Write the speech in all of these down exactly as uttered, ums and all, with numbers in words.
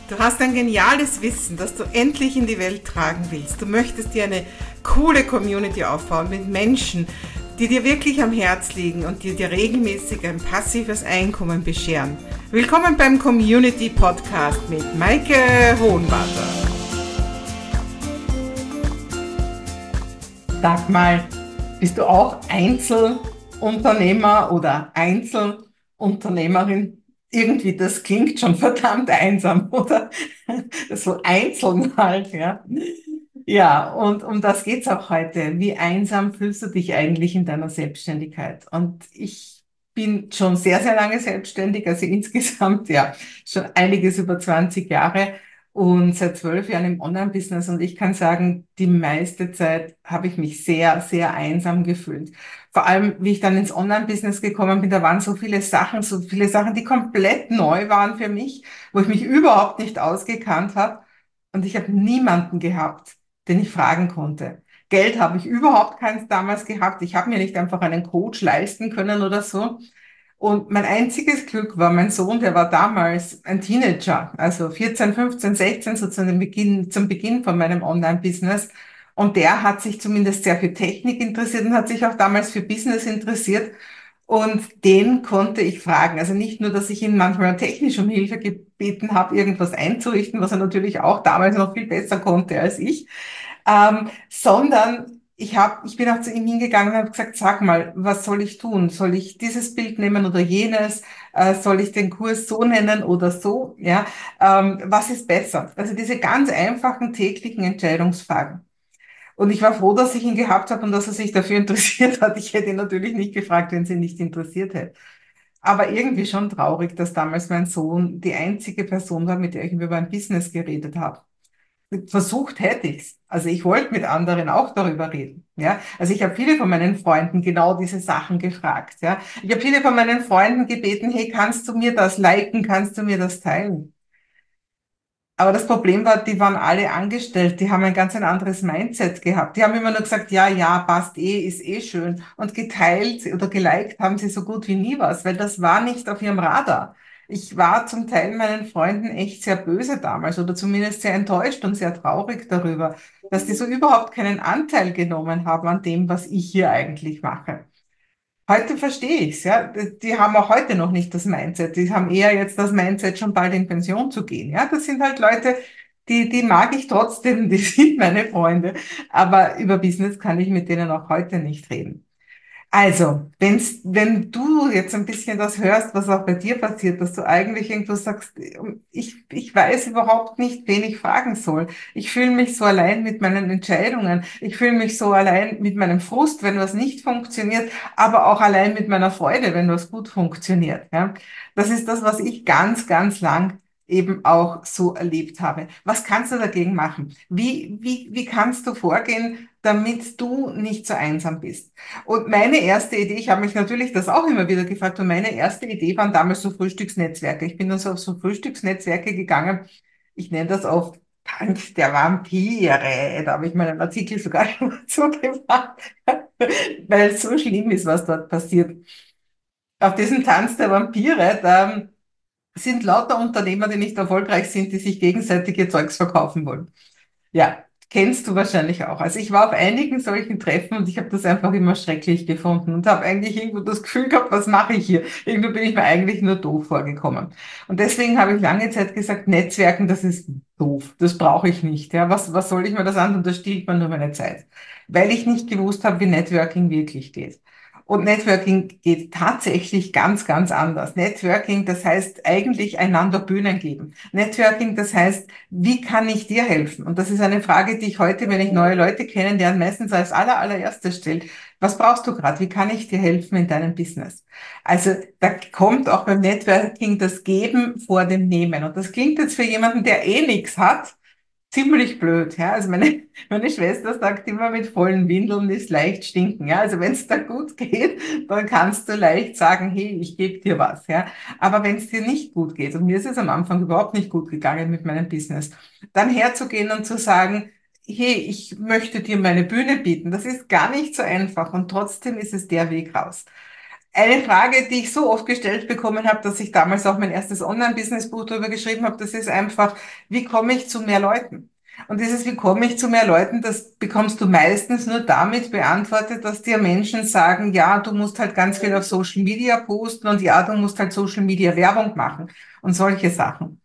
Du hast ein geniales Wissen, das du endlich in die Welt tragen willst. Du möchtest dir eine coole Community aufbauen mit Menschen, die dir wirklich am Herz liegen und die dir regelmäßig ein passives Einkommen bescheren. Willkommen beim Community Podcast mit Maike Hohenwarter. Sag mal, bist du auch Einzelunternehmer oder Einzelunternehmerin? Irgendwie, das klingt schon verdammt einsam, oder? So einzeln halt, ja. Ja, und um das geht's auch heute. Wie einsam fühlst du dich eigentlich in deiner Selbstständigkeit? Und ich bin schon sehr, sehr lange selbstständig, also insgesamt, ja, schon einiges über zwanzig Jahre und seit zwölf Jahren im Online-Business. Und ich kann sagen, die meiste Zeit habe ich mich sehr, sehr einsam gefühlt. Vor allem, wie ich dann ins Online-Business gekommen bin, da waren so viele Sachen, so viele Sachen, die komplett neu waren für mich, wo ich mich überhaupt nicht ausgekannt habe. Und ich habe niemanden gehabt, den ich fragen konnte. Geld habe ich überhaupt keins damals gehabt. Ich habe mir nicht einfach einen Coach leisten können oder so. Und mein einziges Glück war mein Sohn, der war damals ein Teenager, also vierzehn, fünfzehn, sechzehn, so zu dem Beginn, zum Beginn von meinem Online-Business. Und der hat sich zumindest sehr für Technik interessiert und hat sich auch damals für Business interessiert. Und den konnte ich fragen. Also nicht nur, dass ich ihn manchmal technisch um Hilfe gebeten habe, irgendwas einzurichten, was er natürlich auch damals noch viel besser konnte als ich, ähm, sondern ich hab, ich bin auch zu ihm hingegangen und habe gesagt, sag mal, was soll ich tun? Soll ich dieses Bild nehmen oder jenes? Äh, soll ich den Kurs so nennen oder so? Ja, ähm, was ist besser? Also diese ganz einfachen täglichen Entscheidungsfragen. Und ich war froh, dass ich ihn gehabt habe und dass er sich dafür interessiert hat. Ich hätte ihn natürlich nicht gefragt, wenn sie ihn nicht interessiert hätte. Aber irgendwie schon traurig, dass damals mein Sohn die einzige Person war, mit der ich über mein Business geredet habe. Versucht hätte ich's. Also ich wollte mit anderen auch darüber reden. Ja, also ich habe viele von meinen Freunden genau diese Sachen gefragt. Ja, ich habe viele von meinen Freunden gebeten, hey, kannst du mir das liken, kannst du mir das teilen? Aber das Problem war, die waren alle angestellt, die haben ein ganz ein anderes Mindset gehabt. Die haben immer nur gesagt, ja, ja, passt eh, ist eh schön. Und geteilt oder geliked haben sie so gut wie nie was, weil das war nicht auf ihrem Radar. Ich war zum Teil meinen Freunden echt sehr böse damals oder zumindest sehr enttäuscht und sehr traurig darüber, dass die so überhaupt keinen Anteil genommen haben an dem, was ich hier eigentlich mache. Heute verstehe ich's, ja. Die haben auch heute noch nicht das Mindset. Die haben eher jetzt das Mindset, schon bald in Pension zu gehen. Ja, das sind halt Leute, die, die mag ich trotzdem, die sind meine Freunde. Aber über Business kann ich mit denen auch heute nicht reden. Also, wenn's, wenn du jetzt ein bisschen das hörst, was auch bei dir passiert, dass du eigentlich irgendwo sagst, ich, ich weiß überhaupt nicht, wen ich fragen soll. Ich fühle mich so allein mit meinen Entscheidungen. Ich fühle mich so allein mit meinem Frust, wenn was nicht funktioniert, aber auch allein mit meiner Freude, wenn was gut funktioniert. Ja? Das ist das, was ich ganz, ganz lang eben auch so erlebt habe. Was kannst du dagegen machen? Wie, wie, wie kannst du vorgehen, damit du nicht so einsam bist? Und meine erste Idee, ich habe mich natürlich das auch immer wieder gefragt, und meine erste Idee waren damals so Frühstücksnetzwerke. Ich bin dann so auf so Frühstücksnetzwerke gegangen. Ich nenne das oft Tanz der Vampire. Da habe ich meinen Artikel sogar schon dazu gemacht, weil es so schlimm ist, was dort passiert. Auf diesem Tanz der Vampire, da sind lauter Unternehmer, die nicht erfolgreich sind, die sich gegenseitig ihr Zeugs verkaufen wollen. Ja, kennst du wahrscheinlich auch. Also ich war auf einigen solchen Treffen und ich habe das einfach immer schrecklich gefunden und habe eigentlich irgendwo das Gefühl gehabt, was mache ich hier? Irgendwo bin ich mir eigentlich nur doof vorgekommen. Und deswegen habe ich lange Zeit gesagt, Netzwerken, das ist doof, das brauche ich nicht. Ja, was, was soll ich mir das an? Und da stiehlt man nur meine Zeit. Weil ich nicht gewusst habe, wie Networking wirklich geht. Und Networking geht tatsächlich ganz, ganz anders. Networking, das heißt eigentlich einander Bühnen geben. Networking, das heißt, wie kann ich dir helfen? Und das ist eine Frage, die ich heute, wenn ich neue Leute kennenlerne, meistens als aller, allererstes stelle. Was brauchst du gerade? Wie kann ich dir helfen in deinem Business? Also da kommt auch beim Networking das Geben vor dem Nehmen. Und das klingt jetzt für jemanden, der eh nichts hat, ziemlich blöd, ja. Also meine, meine Schwester sagt immer, mit vollen Windeln ist leicht stinken, ja. Also wenn es da gut geht, dann kannst du leicht sagen, hey, ich gebe dir was, ja. Aber wenn es dir nicht gut geht, und mir ist es am Anfang überhaupt nicht gut gegangen mit meinem Business, dann herzugehen und zu sagen, hey, ich möchte dir meine Bühne bieten, das ist gar nicht so einfach und trotzdem ist es der Weg raus. Eine Frage, die ich so oft gestellt bekommen habe, dass ich damals auch mein erstes Online-Business-Buch darüber geschrieben habe, das ist einfach, wie komme ich zu mehr Leuten? Und dieses, wie komme ich zu mehr Leuten, das bekommst du meistens nur damit beantwortet, dass dir Menschen sagen, ja, du musst halt ganz viel auf Social Media posten und ja, du musst halt Social Media Werbung machen und solche Sachen.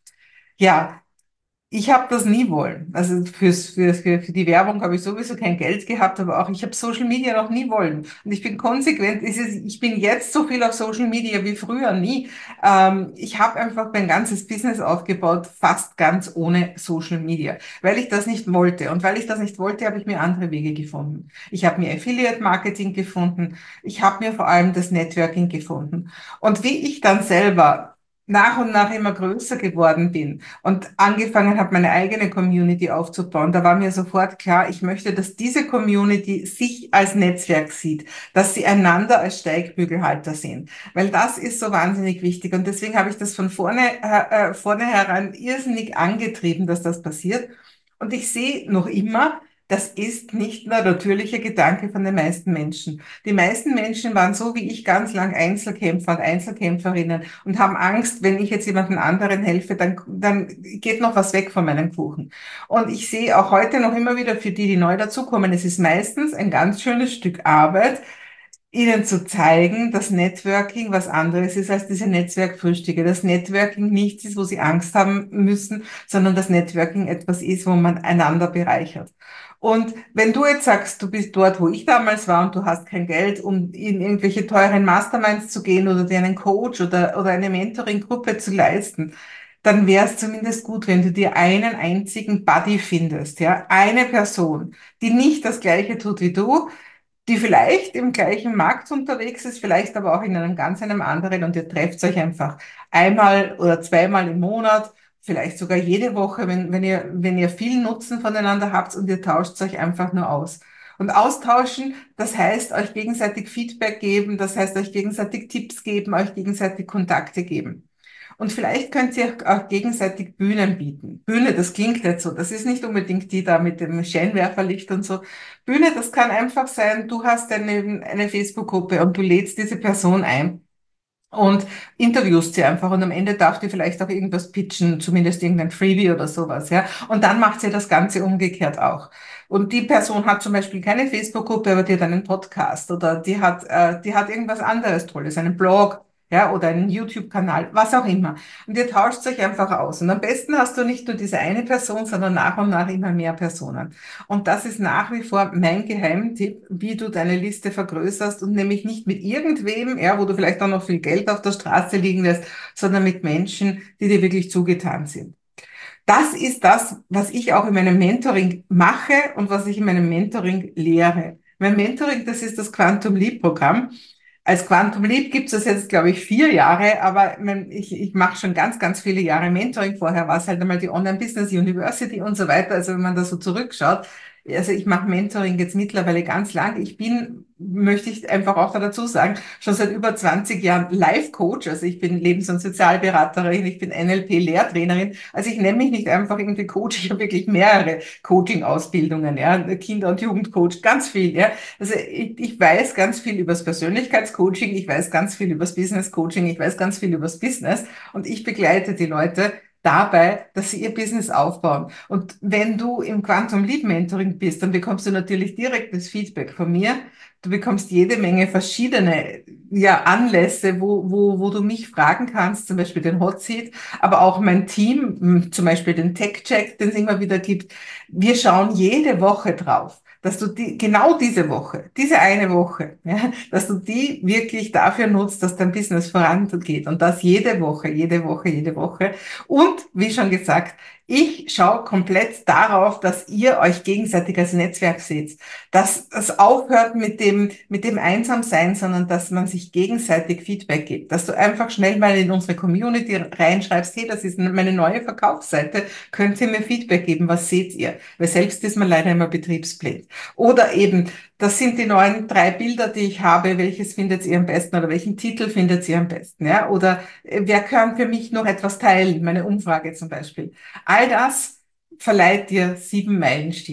Ja, ich habe das nie wollen. Also fürs, für, für, für die Werbung habe ich sowieso kein Geld gehabt, aber auch ich habe Social Media noch nie wollen. Und ich bin konsequent, es ist- ich bin jetzt so viel auf Social Media wie früher nie. Ähm, ich habe einfach mein ganzes Business aufgebaut, fast ganz ohne Social Media, weil ich das nicht wollte. Und weil ich das nicht wollte, habe ich mir andere Wege gefunden. Ich habe mir Affiliate Marketing gefunden. Ich habe mir vor allem das Networking gefunden. Und wie ich dann selber nach und nach immer größer geworden bin, und angefangen habe, meine eigene Community aufzubauen, da war mir sofort klar, ich möchte, dass diese Community sich als Netzwerk sieht, dass sie einander als Steigbügelhalter sehen, weil das ist so wahnsinnig wichtig. Und deswegen habe ich das von vorne, äh, vornherein irrsinnig angetrieben, dass das passiert. Und ich sehe noch immer, das ist nicht der natürliche Gedanke von den meisten Menschen. Die meisten Menschen waren so wie ich ganz lang Einzelkämpfer und Einzelkämpferinnen und haben Angst, wenn ich jetzt jemandem anderen helfe, dann, dann geht noch was weg von meinem Kuchen. Und ich sehe auch heute noch immer wieder für die, die neu dazukommen, es ist meistens ein ganz schönes Stück Arbeit, ihnen zu zeigen, dass Networking was anderes ist als diese Netzwerkfrühstücke. Dass Networking nichts ist, wo sie Angst haben müssen, sondern dass Networking etwas ist, wo man einander bereichert. Und wenn du jetzt sagst, du bist dort, wo ich damals war und du hast kein Geld, um in irgendwelche teuren Masterminds zu gehen oder dir einen Coach oder, oder eine Mentoring-Gruppe zu leisten, dann wäre es zumindest gut, wenn du dir einen einzigen Buddy findest, ja, eine Person, die nicht das Gleiche tut wie du, die vielleicht im gleichen Markt unterwegs ist, vielleicht aber auch in einem ganz einem anderen und ihr trefft euch einfach einmal oder zweimal im Monat, vielleicht sogar jede Woche, wenn, wenn ihr, wenn ihr viel Nutzen voneinander habt und ihr tauscht euch einfach nur aus. Und austauschen, das heißt euch gegenseitig Feedback geben, das heißt euch gegenseitig Tipps geben, euch gegenseitig Kontakte geben. Und vielleicht könnt ihr auch gegenseitig Bühnen bieten. Bühne, das klingt jetzt so. Das ist nicht unbedingt die da mit dem Scheinwerferlicht und so. Bühne, das kann einfach sein, du hast eine, eine Facebook-Gruppe und du lädst diese Person ein und interviewst sie einfach und am Ende darf die vielleicht auch irgendwas pitchen, zumindest irgendein Freebie oder sowas, ja. Und dann macht sie das Ganze umgekehrt auch. Und die Person hat zum Beispiel keine Facebook-Gruppe, aber die hat einen Podcast oder die hat, äh, die hat irgendwas anderes Tolles, einen Blog, ja, oder einen YouTube-Kanal, was auch immer. Und ihr tauscht euch einfach aus. Und am besten hast du nicht nur diese eine Person, sondern nach und nach immer mehr Personen. Und das ist nach wie vor mein Geheimtipp, wie du deine Liste vergrößerst und nämlich nicht mit irgendwem, ja, wo du vielleicht auch noch viel Geld auf der Straße liegen lässt, sondern mit Menschen, die dir wirklich zugetan sind. Das ist das, was ich auch in meinem Mentoring mache und was ich in meinem Mentoring lehre. Mein Mentoring, das ist das Quantum Leap Programm. Als Quantum Leap gibt es das jetzt, glaube ich, vier Jahre, aber ich, ich mache schon ganz, ganz viele Jahre Mentoring. Vorher war es halt einmal die Online Business University und so weiter. Also wenn man da so zurückschaut, also ich mache Mentoring jetzt mittlerweile ganz lang. Ich bin, möchte ich einfach auch da dazu sagen, schon seit über zwanzig Jahren Life-Coach. Also ich bin Lebens- und Sozialberaterin, ich bin N L P-Lehrtrainerin. Also ich nenne mich nicht einfach irgendwie Coach, ich habe wirklich mehrere Coaching-Ausbildungen, ja, Kinder- und Jugendcoach, ganz viel, ja. Also ich, ich weiß ganz viel übers Persönlichkeitscoaching, ich weiß ganz viel übers Business-Coaching, ich weiß ganz viel übers Business und ich begleite die Leute dabei, dass sie ihr Business aufbauen. Und wenn du im Quantum Lead Mentoring bist, dann bekommst du natürlich direktes Feedback von mir. Du bekommst jede Menge verschiedene, ja, Anlässe, wo, wo, wo du mich fragen kannst, zum Beispiel den Hot Seat, aber auch mein Team, m, zum Beispiel den Tech Check, den es immer wieder gibt. Wir schauen jede Woche drauf, dass du die, genau diese Woche, diese eine Woche, ja, dass du die wirklich dafür nutzt, dass dein Business vorangeht und das jede Woche, jede Woche, jede Woche. Und wie schon gesagt, ich schaue komplett darauf, dass ihr euch gegenseitig als Netzwerk seht, dass es aufhört mit dem, mit dem Einsamsein, sondern dass man sich gegenseitig Feedback gibt, dass du einfach schnell mal in unsere Community reinschreibst, hey, das ist meine neue Verkaufsseite, könnt ihr mir Feedback geben, was seht ihr? Weil selbst ist man leider immer betriebsblind. Oder eben, das sind die neuen drei Bilder, die ich habe, welches findet ihr am besten oder welchen Titel findet ihr am besten, ja? Oder äh, wer kann für mich noch etwas teilen? Meine Umfrage zum Beispiel. All das verleiht dir sieben Meilenstiefel.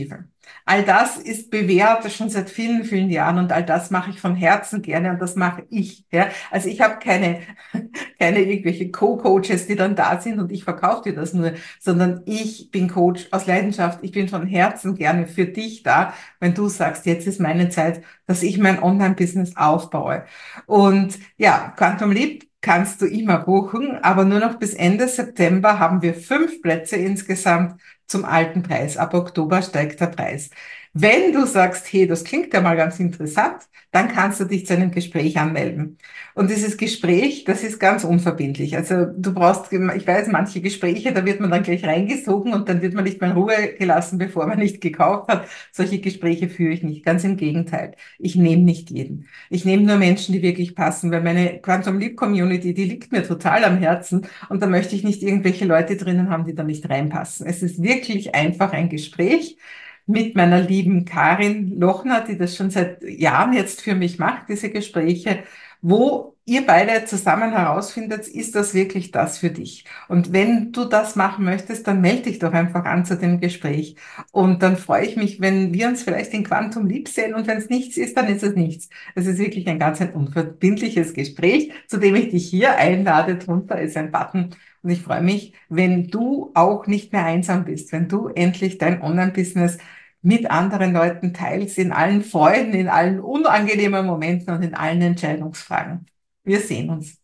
All das ist bewährt schon seit vielen, vielen Jahren und all das mache ich von Herzen gerne und das mache ich. Ja? Also ich habe keine, keine irgendwelche Co-Coaches, die dann da sind und ich verkaufe dir das nur, sondern ich bin Coach aus Leidenschaft. Ich bin von Herzen gerne für dich da, wenn du sagst, jetzt ist meine Zeit, dass ich mein Online-Business aufbaue. Und ja, Quantum Leap kannst du immer buchen, aber nur noch bis Ende September haben wir fünf Plätze insgesamt zum alten Preis. Ab Oktober steigt der Preis. Wenn du sagst, hey, das klingt ja mal ganz interessant, dann kannst du dich zu einem Gespräch anmelden. Und dieses Gespräch, das ist ganz unverbindlich. Also du brauchst, ich weiß, manche Gespräche, da wird man dann gleich reingesogen und dann wird man nicht mehr in Ruhe gelassen, bevor man nicht gekauft hat. Solche Gespräche führe ich nicht. Ganz im Gegenteil. Ich nehme nicht jeden. Ich nehme nur Menschen, die wirklich passen, weil meine Quantum Leap Community, die liegt mir total am Herzen und da möchte ich nicht irgendwelche Leute drinnen haben, die da nicht reinpassen. Es ist wirklich einfach ein Gespräch mit meiner lieben Karin Lochner, die das schon seit Jahren jetzt für mich macht, diese Gespräche, wo ihr beide zusammen herausfindet, ist das wirklich das für dich? Und wenn du das machen möchtest, dann melde dich doch einfach an zu dem Gespräch. Und dann freue ich mich, wenn wir uns vielleicht in Quantum Leap sehen und wenn es nichts ist, dann ist es nichts. Es ist wirklich ein ganz ein unverbindliches Gespräch, zu dem ich dich hier einlade. Drunter ist ein Button. Und ich freue mich, wenn du auch nicht mehr einsam bist, wenn du endlich dein Online-Business mit anderen Leuten teilst, in allen Freuden, in allen unangenehmen Momenten und in allen Entscheidungsfragen. Wir sehen uns.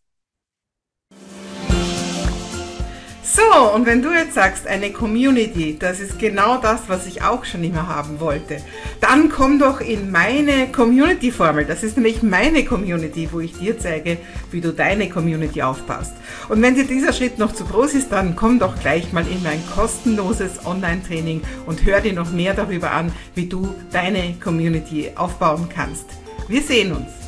So, und wenn du jetzt sagst, eine Community, das ist genau das, was ich auch schon immer haben wollte, dann komm doch in meine Community-Formel. Das ist nämlich meine Community, wo ich dir zeige, wie du deine Community aufbaust. Und wenn dir dieser Schritt noch zu groß ist, dann komm doch gleich mal in mein kostenloses Online-Training und hör dir noch mehr darüber an, wie du deine Community aufbauen kannst. Wir sehen uns.